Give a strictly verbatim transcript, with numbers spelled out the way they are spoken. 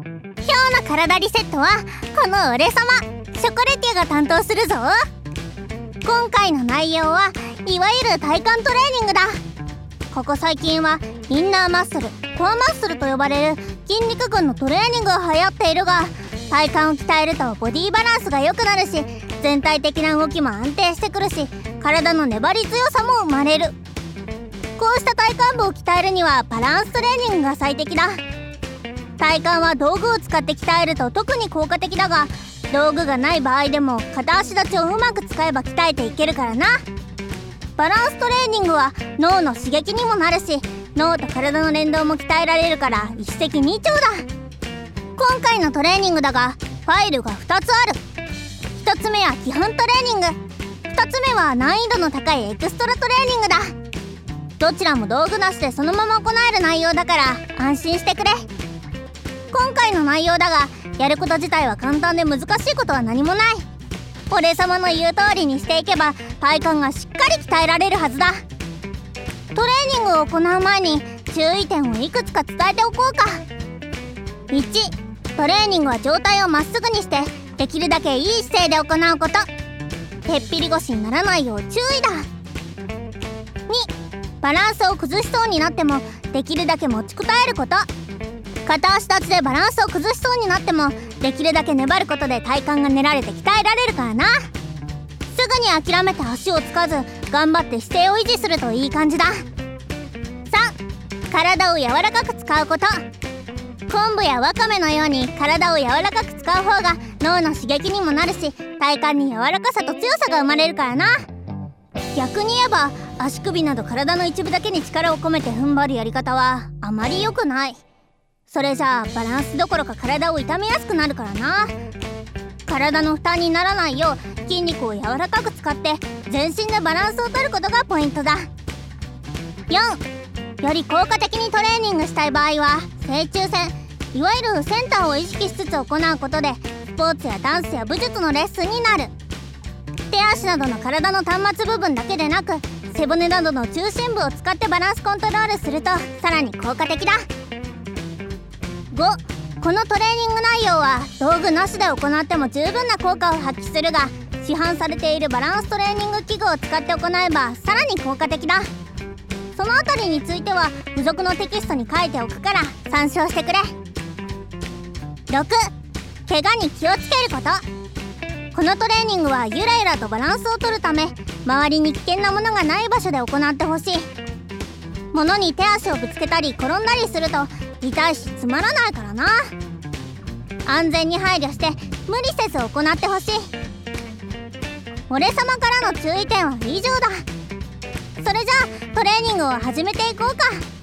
今日の体リセットはこの俺様ショコレティが担当するぞ。今回の内容はいわゆる体幹トレーニングだ。ここ最近はインナーマッスル、コアマッスルと呼ばれる筋肉群のトレーニングが流行っているが、体幹を鍛えるとボディバランスが良くなるし、全体的な動きも安定してくるし、体の粘り強さも生まれる。こうした体幹部を鍛えるにはバランストレーニングが最適だ。体幹は道具を使って鍛えると特に効果的だが、道具がない場合でも片足立ちをうまく使えば鍛えていけるからな。バランストレーニングは脳の刺激にもなるし、脳と体の連動も鍛えられるから一石二鳥だ。今回のトレーニングだがファイルがふたつある。ひとつめは基本トレーニング、ふたつめは難易度の高いエクストラトレーニングだ。どちらも道具なしでそのまま行える内容だから安心してくれ。今回の内容だがやること自体は簡単で難しいことは何もない。俺様の言う通りにしていけば体幹がしっかり鍛えられるはずだ。トレーニングを行う前に注意点をいくつか伝えておこうか。いち、トレーニングは上体をまっすぐにしてできるだけいい姿勢で行うこと。てっぴり腰にならないよう注意だ。に、バランスを崩しそうになってもできるだけ持ちこたえること。片足立ちでバランスを崩しそうになってもできるだけ粘ることで体幹が練られて鍛えられるからな。すぐに諦めて足をつかず頑張って姿勢を維持するといい感じだ。さん、体を柔らかく使うこと。昆布やわかめのように体を柔らかく使う方が脳の刺激にもなるし、体幹に柔らかさと強さが生まれるからな。逆に言えば足首など体の一部だけに力を込めて踏ん張るやり方はあまり良くない。それじゃあバランスどころか体を痛めやすくなるからな。体の負担にならないよう筋肉を柔らかく使って全身でバランスを取ることがポイントだ。よん、より効果的にトレーニングしたい場合は正中線、いわゆるセンターを意識しつつ行うことでスポーツやダンスや武術のレッスンになる。手足などの体の端末部分だけでなく背骨などの中心部を使ってバランスコントロールするとさらに効果的だ。ご、このトレーニング内容は道具なしで行っても十分な効果を発揮するが、市販されているバランストレーニング器具を使って行えばさらに効果的だ。そのあたりについては付属のテキストに書いておくから参照してくれ。ろく、怪我に気をつけること。このトレーニングはゆらゆらとバランスを取るため周りに危険なものがない場所で行ってほしい。物に手足をぶつけたり転んだりすると痛いしつまらないからな。安全に配慮して無理せず行ってほしい。俺様からの注意点は以上だ。それじゃあトレーニングを始めていこうか。